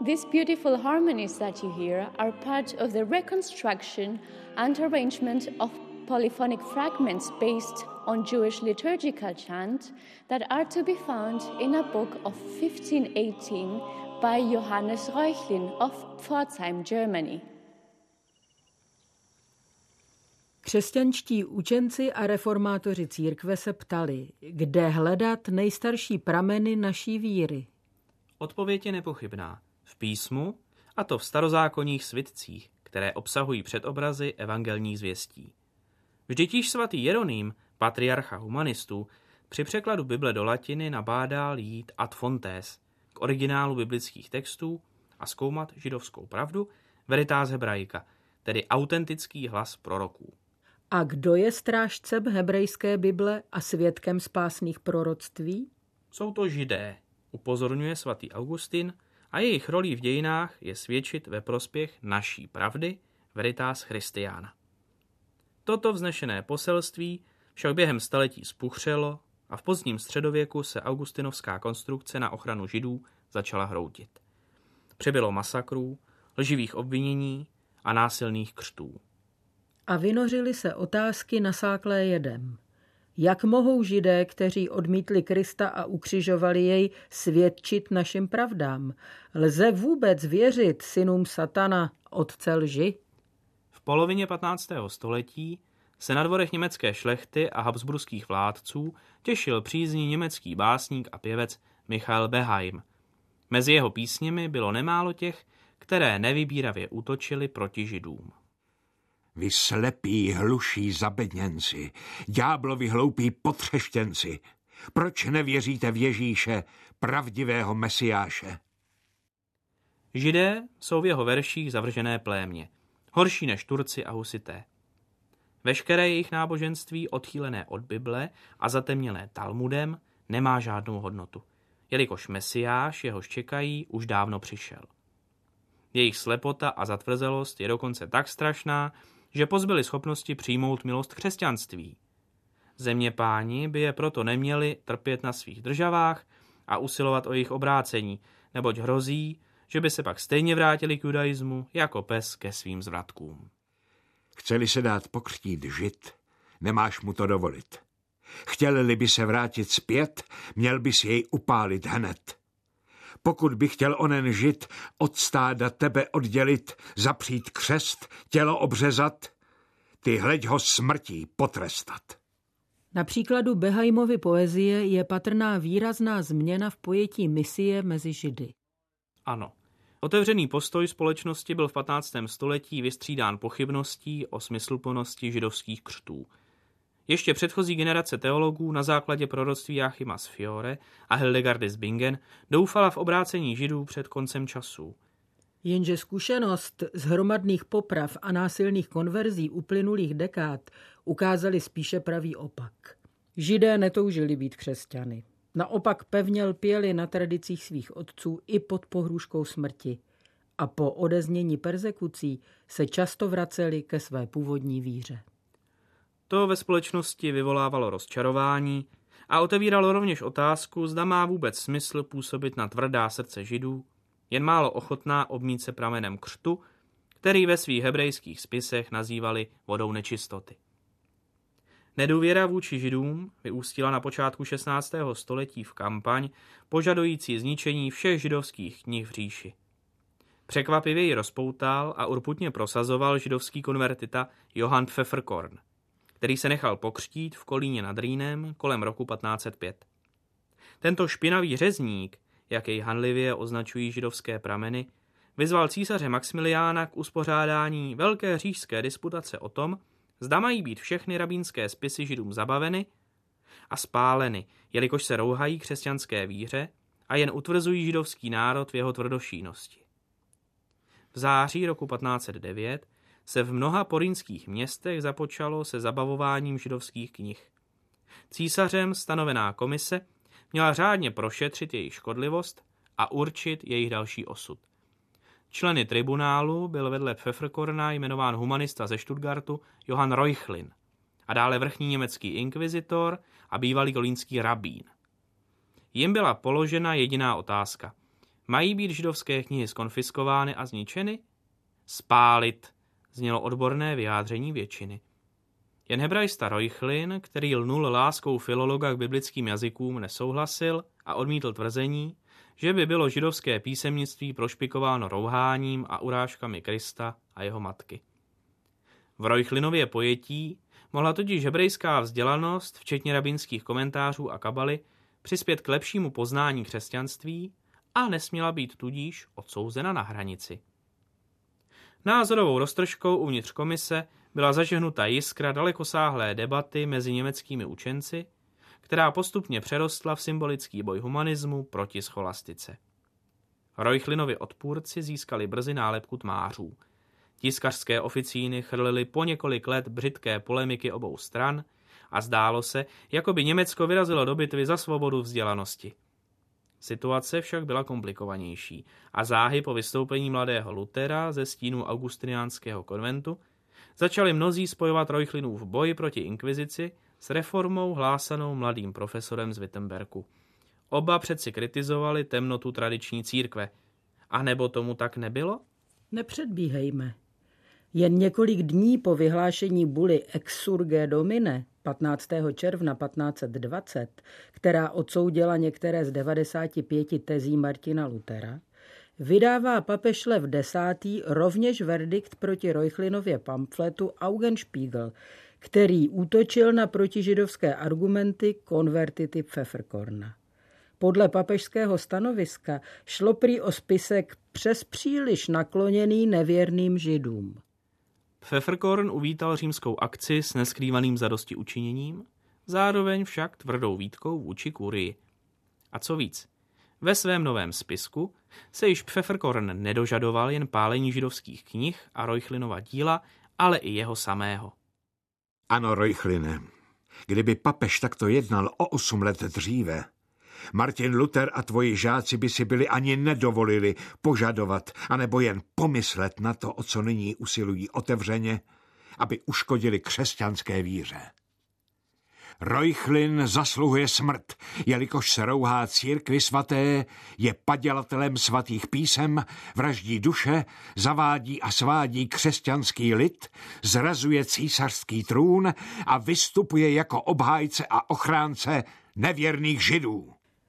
These beautiful harmonies that you hear are part of the reconstruction and arrangement of polyphonic fragments based on Jewish liturgical chant that are to be found in a book of 1518 by Johannes Reuchlin of Pforzheim, Germany. Křesťanští učenci a reformátoři církve se ptali, kde hledat nejstarší prameny naší víry. Odpověď je nepochybná. V písmu, a to v starozákonních svitcích, které obsahují předobrazy evangelních zvěstí. Vždyť již svatý Jeroným, patriarcha humanistů, při překladu Bible do latiny nabádal jít ad fontes, k originálu biblických textů a zkoumat židovskou pravdu, veritas hebraica, tedy autentický hlas proroků. A kdo je strážcem hebrejské Bible a svědkem spásných proroctví? Jsou to Židé, upozorňuje svatý Augustin, a jejich rolí v dějinách je svědčit ve prospěch naší pravdy, veritas Christiana. Toto vznešené poselství však během staletí spuchřelo a v pozdním středověku se augustinovská konstrukce na ochranu Židů začala hroutit. Přibylo masakrů, lživých obvinění a násilných křtů. A vynořily se otázky nasáklé jedem. Jak mohou Židé, kteří odmítli Krista a ukřižovali jej, svědčit našim pravdám? Lze vůbec věřit synům satana, otce lži? V polovině 15. století se na dvorech německé šlechty a habsburských vládců těšil přízni německý básník a pěvec Michael Beheim. Mezi jeho písněmi bylo nemálo těch, které nevybíravě útočily proti Židům. Vy slepí, hluší zabedněnci, ďáblovi hloupí potřeštěnci, proč nevěříte v Ježíše, pravdivého Mesiáše? Židé jsou v jeho verších zavržené plémě, horší než Turci a husité. Veškeré jejich náboženství, odchýlené od Bible a zatemněné Talmudem, nemá žádnou hodnotu, jelikož Mesiáš, jehož čekají, už dávno přišel. Jejich slepota a zatvrzelost je dokonce tak strašná, že pozbyli schopnosti přijmout milost křesťanství. Zeměpáni by je proto neměli trpět na svých državách a usilovat o jejich obrácení, neboť hrozí, že by se pak stejně vrátili k judaismu jako pes ke svým zvratkům. Chceli se dát pokřtít Žid, nemáš mu to dovolit. Chtěli by se vrátit zpět, měl bys jej upálit hned. Pokud by chtěl onen Žid od stáda tebe oddělit, zapřít křest, tělo obřezat, ty hleď ho smrtí potrestat. Na příkladu Behaimovy poezie je patrná výrazná změna v pojetí misie mezi Židy. Ano, otevřený postoj společnosti byl v 15. století vystřídán pochybností o smysluplnosti židovských křtů. Ještě předchozí generace teologů na základě proroctví Joachima z Fiore a Hildegardy z Bingen doufala v obrácení Židů před koncem časů. Jenže zkušenost z hromadných poprav a násilných konverzí uplynulých dekád ukázaly spíše pravý opak. Židé netoužili být křesťany. Naopak pevně lpěli na tradicích svých otců i pod pohrůžkou smrti. A po odeznění perzekucí se často vraceli ke své původní víře. To ve společnosti vyvolávalo rozčarování a otevíralo rovněž otázku, zda má vůbec smysl působit na tvrdá srdce Židů, jen málo ochotná obmít se pramenem křtu, který ve svých hebrejských spisech nazývali vodou nečistoty. Nedůvěra vůči Židům vyústila na počátku 16. století v kampaň požadující zničení všech židovských knih v říši. Překvapivě ji rozpoutal a urputně prosazoval židovský konvertita Johann Pfefferkorn, který se nechal pokřtít v Kolíně nad Rýnem kolem roku 1505. Tento špinavý řezník, jak jej hanlivě označují židovské prameny, vyzval císaře Maximiliána k uspořádání velké říšské disputace o tom, zda mají být všechny rabínské spisy Židům zabaveny a spáleny, jelikož se rouhají křesťanské víře a jen utvrzují židovský národ v jeho tvrdošíjnosti. V září roku 1509 se v mnoha porýnských městech započalo se zabavováním židovských knih. Císařem stanovená komise měla řádně prošetřit jejich škodlivost a určit jejich další osud. Členy tribunálu byl vedle Pfefferkorna jmenován humanista ze Stuttgartu Johann Reuchlin a dále vrchní německý inkvizitor a bývalý kolínský rabín. Jim byla položena jediná otázka. Mají být židovské knihy skonfiskovány a zničeny? Spálit, znělo odborné vyjádření většiny. Jen hebrajsta Reuchlin, který lnul láskou filologa k biblickým jazykům, nesouhlasil a odmítl tvrzení, že by bylo židovské písemnictví prošpikováno rouháním a urážkami Krista a jeho matky. V Reuchlinově pojetí mohla totiž hebrejská vzdělanost, včetně rabínských komentářů a kabaly, přispět k lepšímu poznání křesťanství a nesměla být tudíž odsouzena na hranici. Názorovou roztržkou uvnitř komise byla zažehnuta jiskra dalekosáhlé debaty mezi německými učenci, která postupně přerostla v symbolický boj humanismu proti scholastice. Reuchlinovi odpůrci získali brzy nálepku tmářů. Tiskařské oficíny chrlily po několik let břitké polemiky obou stran a zdálo se, jako by Německo vyrazilo do bitvy za svobodu vzdělanosti. Situace však byla komplikovanější a záhy po vystoupení mladého Luthera ze stínu augustiniánského konventu začali mnozí spojovat Reuchlinův boj proti inkvizici s reformou hlásanou mladým profesorem z Wittenbergu. Oba přeci kritizovali temnotu tradiční církve. A nebo tomu tak nebylo? Nepředbíhejme. Jen několik dní po vyhlášení buly Exsurge Domine 15. června 1520, která odsoudila některé z 95 tezí Martina Luthera, vydává papež Lev X. rovněž verdikt proti Reuchlinově pamfletu Augenspiegel, který útočil na protižidovské argumenty Convertiti Pfefferkorna. Podle papežského stanoviska šlo prý o spisek přes příliš nakloněný nevěrným židům. Pfefferkorn uvítal římskou akci s neskrývaným zadostiučiněním, zároveň však tvrdou výtkou vůči kurii. A co víc, ve svém novém spisku se již Pfefferkorn nedožadoval jen pálení židovských knih a Reuchlinova díla, ale i jeho samého. Ano, Reuchline, kdyby papež takto jednal o 8 let dříve, Martin Luther a tvoji žáci by si byli ani nedovolili požadovat, anebo jen pomyslet na to, o co nyní usilují otevřeně, aby uškodili křesťanské víře. Reuchlin zasluhuje smrt, jelikož se rouhá církvi svaté, je padělatelem svatých písem, vraždí duše, zavádí a svádí křesťanský lid, zrazuje císařský trůn a vystupuje jako obhájce a ochránce nevěrných židů.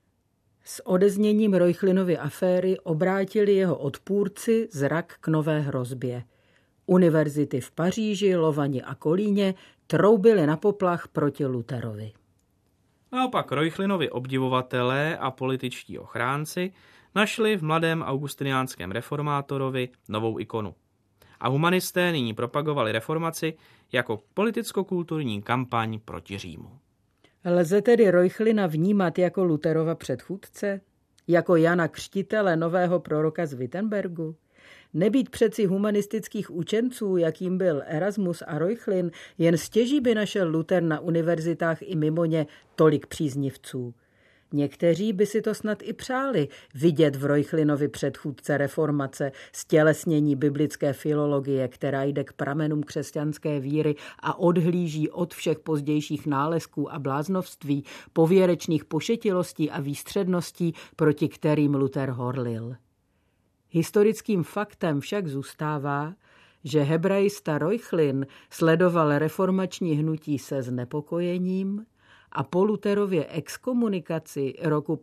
S odezněním Reuchlinovy aféry obrátili jeho odpůrci zrak k nové hrozbě. Univerzity v Paříži, Lovani a Kolíně troubily na poplach proti Lutherovi. Naopak Reuchlinovi obdivovatelé a političtí ochránci našli v mladém augustiniánském reformátorovi novou ikonu. A humanisté nyní propagovali reformaci jako politicko-kulturní kampaň proti Římu. Lze tedy Reuchlina vnímat jako Lutherova předchůdce? Jako Jana Křtitele, nového proroka z Wittenbergu? Nebýt přeci humanistických učenců, jakým byl Erasmus a Reuchlin, jen stěží by našel Luther na univerzitách i mimo ně tolik příznivců. Někteří by si to snad i přáli, vidět v Reuchlinovi předchůdce reformace, stělesnění biblické filologie, která jde k pramenům křesťanské víry a odhlíží od všech pozdějších nálezků a bláznovství, pověrečných pošetilostí a výstředností, proti kterým Luther horlil. Historickým faktem však zůstává, že hebrajista Reuchlin sledoval reformační hnutí se znepokojením a po Lutherově exkomunikaci roku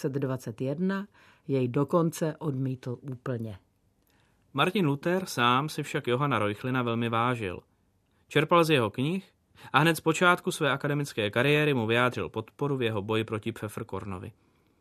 1521 jej dokonce odmítl úplně. Martin Luther sám si však Johana Reuchlina velmi vážil. Čerpal z jeho knih a hned z počátku své akademické kariéry mu vyjádřil podporu v jeho boji proti Pfefferkornovi.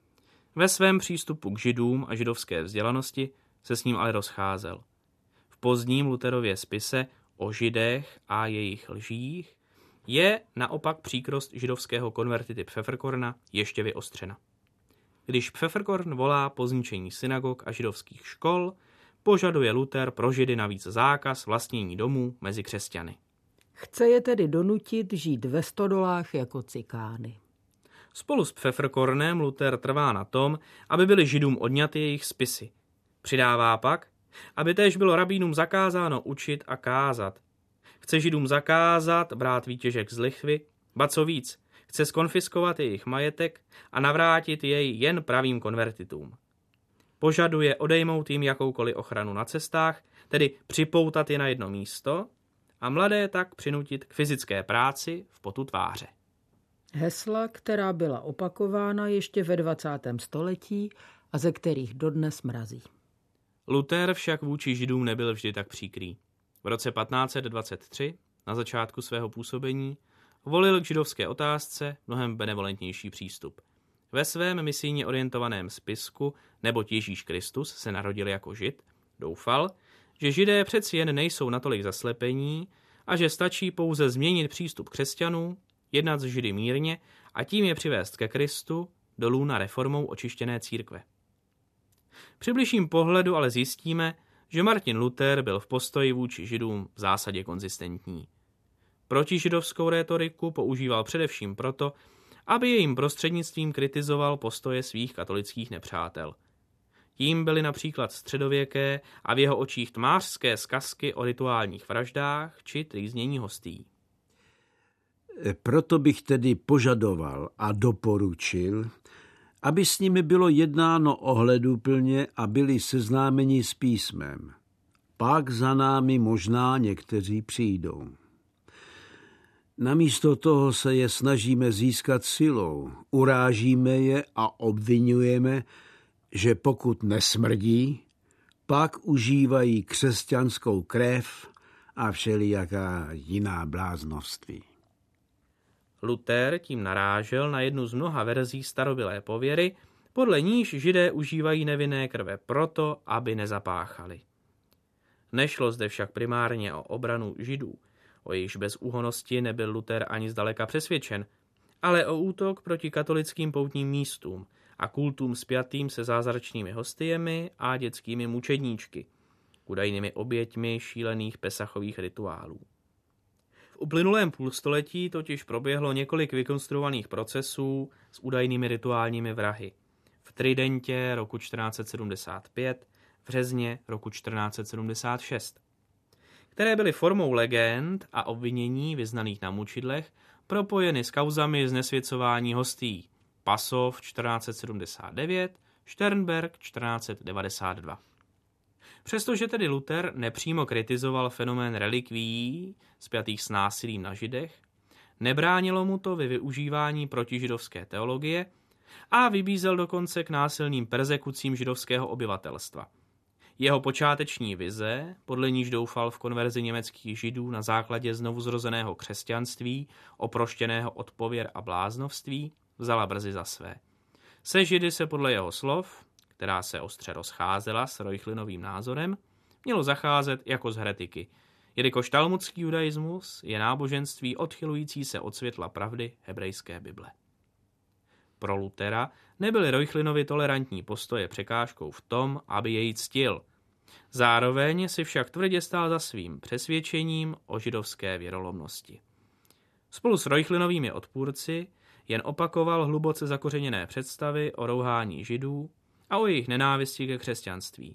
Ve svém přístupu k židům a židovské vzdělanosti se s ním ale rozcházel. V pozdním Lutherově spise o židech a jejich lžích je naopak příkrost židovského konvertity Pfefferkorna ještě vyostřena. Když Pfefferkorn volá po zničení synagog a židovských škol, požaduje Luther pro židy navíc zákaz vlastnění domů mezi křesťany. Chce je tedy donutit žít ve stodolách jako cikány. Spolu s Pfefferkornem Luther trvá na tom, aby byly židům odňaty jejich spisy. Přidává pak, aby též bylo rabínům zakázáno učit a kázat. Chce židům zakázat brát výtěžek z lichvy, ba co víc, chce zkonfiskovat jejich majetek a navrátit jej jen pravým konvertitům. Požaduje odejmout jim jakoukoliv ochranu na cestách, tedy připoutat je na jedno místo a mladé tak přinutit k fyzické práci v potu tváře. Hesla, která byla opakována ještě ve 20. století a ze kterých dodnes mrazí. Luther však vůči Židům nebyl vždy tak příkrý. V roce 1523, na začátku svého působení, volil k židovské otázce mnohem benevolentnější přístup. Ve svém misijně orientovaném spisku Neboť Ježíš Kristus se narodil jako Žid, doufal, že Židé přeci jen nejsou natolik zaslepení a že stačí pouze změnit přístup křesťanů, jednat s Židy mírně a tím je přivést ke Kristu do lůna reformou očištěné církve. Při bližším pohledu ale zjistíme, že Martin Luther byl v postoji vůči Židům v zásadě konzistentní. Protižidovskou rétoriku používal především proto, aby jejím prostřednictvím kritizoval postoje svých katolických nepřátel. Tím byly například středověké a v jeho očích tmářské zkazky o rituálních vraždách či trýznění hostí. Proto bych tedy požadoval a doporučil, aby s nimi bylo jednáno ohleduplně a byli seznámeni s písmem. Pak za námi možná někteří přijdou. Namísto toho se je snažíme získat silou, urážíme je a obvinujeme, že pokud nesmrdí, pak užívají křesťanskou krev a všelijaká jiná bláznoství. Luther tím narážel na jednu z mnoha verzí starobylé pověry, podle níž Židé užívají nevinné krve proto, aby nezapáchali. Nešlo zde však primárně o obranu Židů, o jejichž bezúhonnosti nebyl Luther ani zdaleka přesvědčen, ale o útok proti katolickým poutním místům a kultům spjatým se zázračnými hostiemi a dětskými mučedníčky, údajnými oběťmi šílených pesachových rituálů. V uplynulém půlstoletí totiž proběhlo několik vykonstruovaných procesů s údajnými rituálními vrahy. V Tridentě roku 1475, v Řezně roku 1476, které byly formou legend a obvinění vyznaných na mučidlech propojeny s kauzami znesvěcování hostí Pasov 1479, Šternberg 1492. Přestože tedy Luther nepřímo kritizoval fenomén relikvií spjatých s násilím na Židech, nebránilo mu to ve využívání protižidovské teologie a vybízel dokonce k násilným perzekucím židovského obyvatelstva. Jeho počáteční vize, podle níž doufal v konverzi německých Židů na základě znovuzrozeného křesťanství, oproštěného od pověr a bláznovství, vzala brzy za své. Se Židy se podle jeho slov, která se ostře rozcházela s Reuchlinovým názorem, mělo zacházet jako z heretiky, jelikož talmudský judaismus je náboženství odchylující se od světla pravdy hebrejské Bible. Pro Luthera nebyly Reuchlinovi tolerantní postoje překážkou v tom, aby jej ctil. Zároveň si však tvrdě stál za svým přesvědčením o židovské věrolomnosti. Spolu s Reuchlinovými odpůrci jen opakoval hluboce zakořeněné představy o rouhání Židů a o jejich nenávisti ke křesťanství.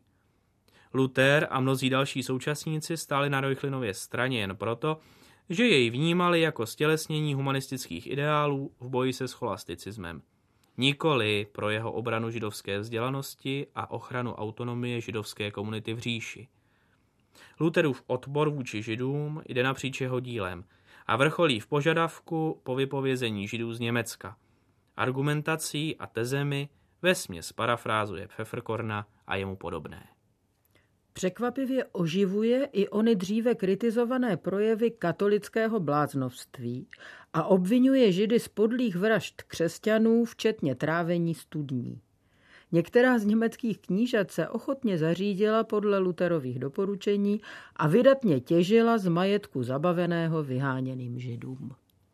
Luther a mnozí další současníci stáli na Reuchlinově straně jen proto, že jej vnímali jako stělesnění humanistických ideálů v boji se scholasticismem. Nikoli pro jeho obranu židovské vzdělanosti a ochranu autonomie židovské komunity v říši. Lutherův odpor vůči Židům jde napříč jeho dílem a vrcholí v požadavku po vypovězení Židů z Německa. Argumentací a tezemi vesměs parafrázuje Pfefferkorna a jemu podobné. Překvapivě oživuje i ony dříve kritizované projevy katolického bláznovství a obvinuje Židy z podlých vražd křesťanů, včetně trávení studní. Některá z německých knížat se ochotně zařídila podle Lutherových doporučení a vydatně těžila z majetku zabaveného vyháněným Židům.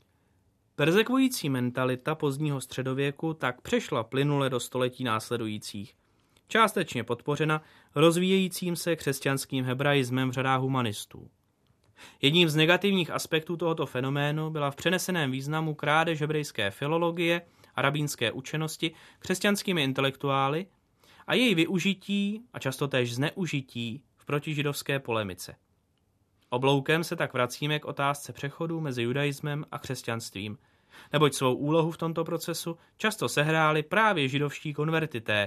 Perzekující mentalita pozdního středověku tak přešla plynule do století následujících, částečně podpořena rozvíjejícím se křesťanským hebraismem v řadách humanistů. Jedním z negativních aspektů tohoto fenoménu byla v přeneseném významu krádež hebrejské filologie a rabínské učenosti křesťanskými intelektuály a její využití a často též zneužití v protižidovské polemice. Obloukem se tak vracíme k otázce přechodu mezi judaismem a křesťanstvím, neboť svou úlohu v tomto procesu často sehráli právě židovští konvertité,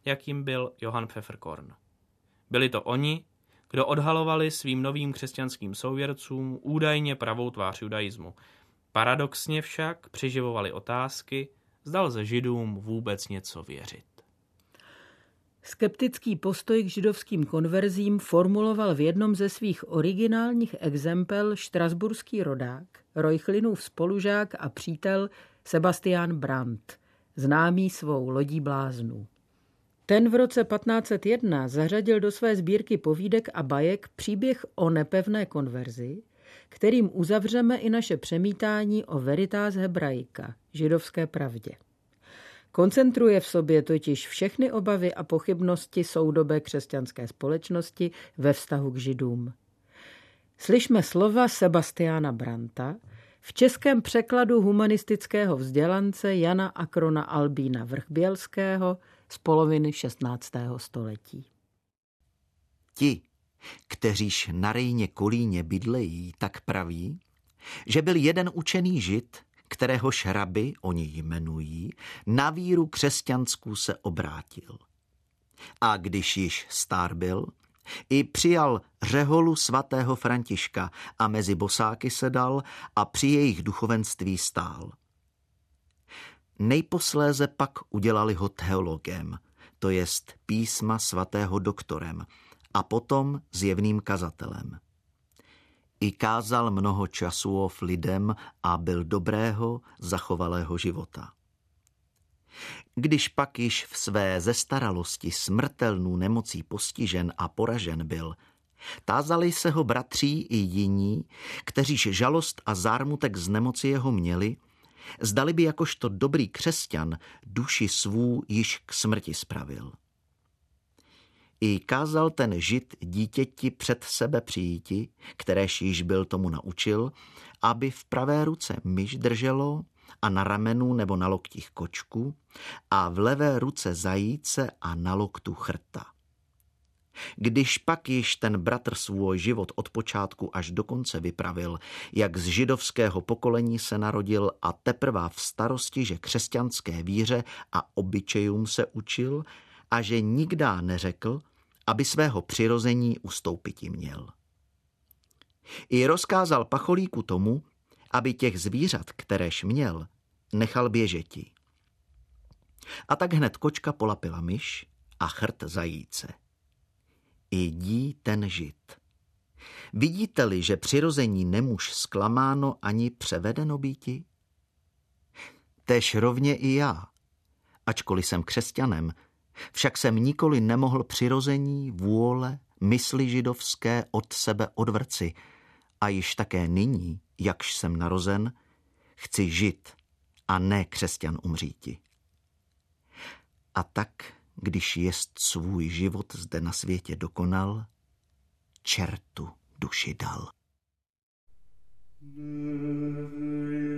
jakým byl Johann Pfefferkorn. Byli to oni, kdo odhalovali svým novým křesťanským souvěrcům údajně pravou tvář judaismu. Paradoxně však přeživovali otázky, zda lze Židům vůbec něco věřit. Skeptický postoj k židovským konverzím formuloval v jednom ze svých originálních exempel štrasburský rodák, Reuchlinův spolužák a přítel Sebastian Brandt, známý svou lodí bláznů. Ten v roce 1501 zařadil do své sbírky povídek a bajek příběh o nepevné konverzi, kterým uzavřeme i naše přemítání o veritas hebraica, židovské pravdě. Koncentruje v sobě totiž všechny obavy a pochybnosti soudobé křesťanské společnosti ve vztahu k Židům. Slyšme slova Sebastiana Brandta v českém překladu humanistického vzdělance Jana Akrona Albína Vrchbělského z poloviny 16. století. Ti, kteříž na Rejně Kolíně bydlejí, tak praví, že byl jeden učený Žid, kteréhož rabi oni jmenují, na víru křesťanskou se obrátil. A když již star byl, i přijal řeholu svatého Františka a mezi bosáky sedal a při jejich duchovenství stál. Nejposléze pak udělali ho teologem, to jest písma svatého doktorem, a potom zjevným kazatelem. I kázal mnoho času lidem a byl dobrého, zachovalého života. Když pak již v své zestaralosti smrtelnou nemocí postižen a poražen byl, tázali se ho bratří i jiní, kteříž žalost a zármutek z nemoci jeho měli, zdali by jakožto dobrý křesťan duši svou již k smrti spravil. I kázal ten Žid dítěti před sebe přijíti, kteréž již byl tomu naučil, aby v pravé ruce myš drželo a na ramenu nebo na loktích kočku a v levé ruce zajíce a na loktu chrta. Když pak již ten bratr svůj život od počátku až do konce vypravil, jak z židovského pokolení se narodil a teprve v starosti, že křesťanské víře a obyčejům se učil a že nikdá neřekl, aby svého přirození ustoupiti měl. I rozkázal pacholíku tomu, aby těch zvířat, kteréž měl, nechal běžeti. A tak hned kočka polapila myš a chrt zajíce. I dí ten Žid. Vidíte-li, že přirození nemuž zklamáno ani převedeno býti? Též rovně i já, ačkoliv jsem křesťanem, však jsem nikoli nemohl přirození, vůle, mysli židovské od sebe odvrci a již také nyní, jakž jsem narozen, chci žít a ne křesťan umříti. A tak, když jest svůj život zde na světě dokonal, čertu duši dal.